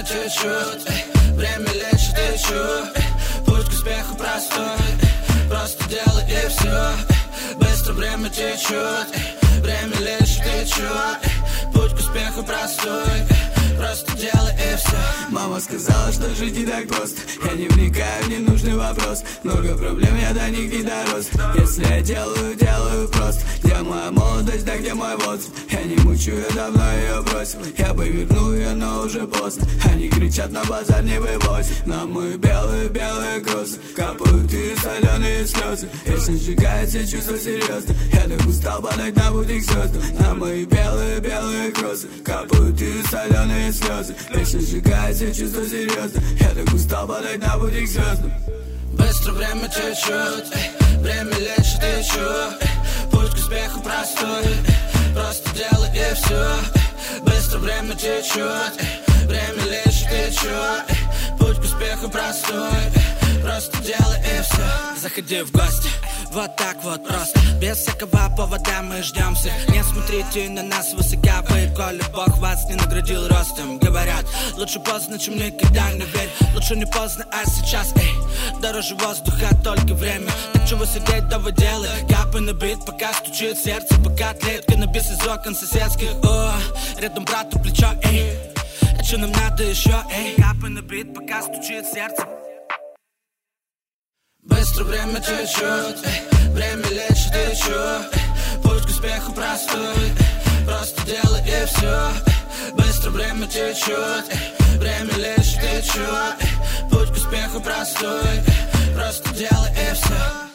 течет, время лечит течет. Путь к успеху простой, просто делай и все. Быстро время течет, время лечит течет. Путь к успеху простой, просто делай и все. Мама сказала, что жить не так просто. Я не вникаю в ненужный вопрос. Много проблем, я до них не дорос. Если я делаю просто. Где моя молодость, да где мой возраст? Я не мучу, я давно ее бросил. Я бы вернул ее, но уже поздно. Они кричат, на базар не вывозят. На мои белые кроссы капают и соленые слезы. Если сжигается чувство серьезно. Я так устал падать на пути к звездам. На мои белые кроссы капают и соленые слезы. Если сжигается чувство серьезно. Я так устал падать на пути к звездам. Быстро время течет, время лечит течет. Путь к успеху простой, просто делай и все. Быстро время течет, время лечит течет. Путь к успеху простой, просто делай и все. Заходи в гости, вот так вот просто. Без всякого повода мы ждем всех. Не смотрите на нас высока, коли Бог вас не наградил ростом. Говорят, лучше поздно, чем никогда, не верь. Лучше не поздно, а сейчас, эй. Дороже воздуха только время. Так чего сидеть, да вы делай. Капы на бит, пока стучит сердце. Пока тлеет каннабис из окон соседских. О, рядом брату плечо, эй. А че нам надо еще, эй. Капы на бит, пока стучит сердце. Быстро время течет, время лечит течет. Путь к успеху простой, просто делай и все. Быстро время течет, время лечит течет. Путь к успеху простой, просто делай и все.